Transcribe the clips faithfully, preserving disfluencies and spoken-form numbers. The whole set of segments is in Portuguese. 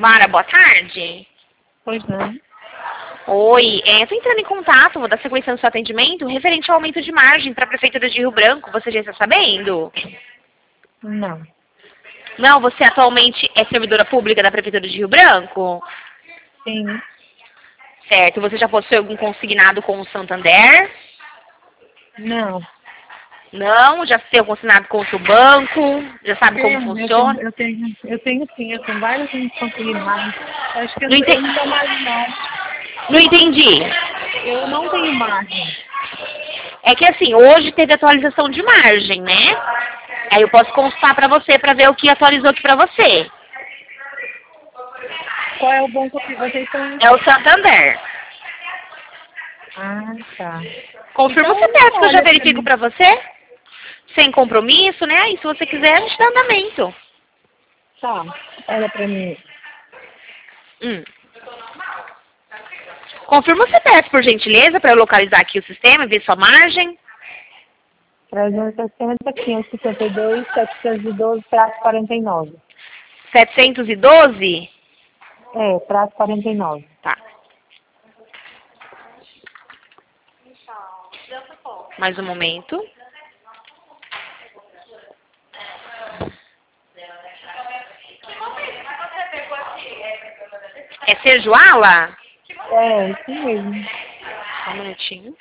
Mara, boa tarde. Pois não. Oi, é, eu tô entrando em contato, vou dar sequência no seu atendimento, referente ao aumento de margem para a Prefeitura de Rio Branco. Você já está sabendo? Não. Não, você atualmente é servidora pública da Prefeitura de Rio Branco? Sim. Certo. Você já possui algum consignado com o Santander? Não. Não? Já tem algum consignado com o seu banco? Já sabe como Tenho, funciona? Eu tenho, eu tenho, eu tenho sim, eu tenho vários consignados. Acho que eu, Não, eu ente... não tenho mais não. Não entendi. Eu não tenho margem. É que assim, hoje teve atualização de margem, né? Aí eu posso consultar pra você pra ver o que atualizou aqui pra você. Qual é o banco que vocês estão? É o Santander. Ah, tá. Confirma Então, o C P F que eu já olha pra verifico mim. pra você. Sem compromisso, né? E se você quiser, a gente dá andamento. Tá, olha pra mim. Hum. Confirma o C P F, por gentileza, pra eu localizar aqui o sistema e ver sua margem. trezentos e sessenta, quinhentos e cinquenta e dois, setecentos e doze, prazo quarenta e nove. setecentos e doze? É, prazo quarenta e nove. Tá. Mais um momento. É Serjoala? É, isso mesmo. Só um minutinho.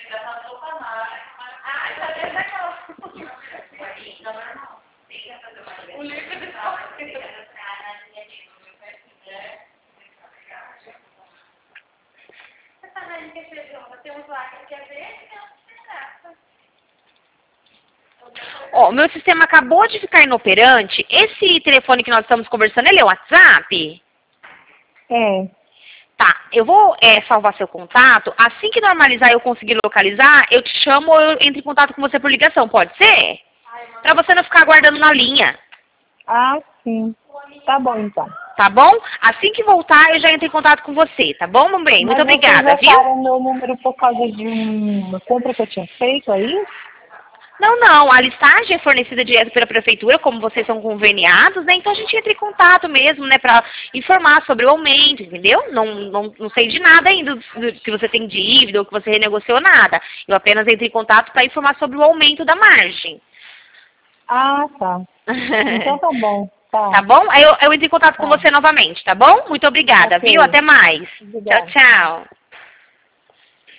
Ó, o meu sistema acabou de ficar inoperante. Esse telefone que nós estamos conversando, ele é o WhatsApp? É, Tá, eu vou é, salvar seu contato. Assim que normalizar e eu conseguir localizar, eu te chamo ou eu entro em contato com você por ligação, pode ser? Pra você não ficar aguardando na linha, ah, sim. Tá bom, então. tá bom? Assim que voltar, eu já entro em contato com você, tá bom, meu bem? Muito Mas vocês obrigada, viu? acharam meu número por causa de uma compra que eu tinha feito aí? Não, não, a listagem é fornecida direto pela prefeitura, como vocês são conveniados, né? Então a gente entra em contato mesmo, né, pra informar sobre o aumento, entendeu? Não, não, não sei de nada ainda, do, do, que você tem dívida ou que você renegociou nada. Eu apenas entro em contato para informar sobre o aumento da margem. Ah, tá. Então tá bom. Tá. Tá bom? Aí eu, eu entro em contato Tá. com você novamente, tá bom? Muito obrigada, Ok. viu? Até mais. Obrigada. Tchau, tchau.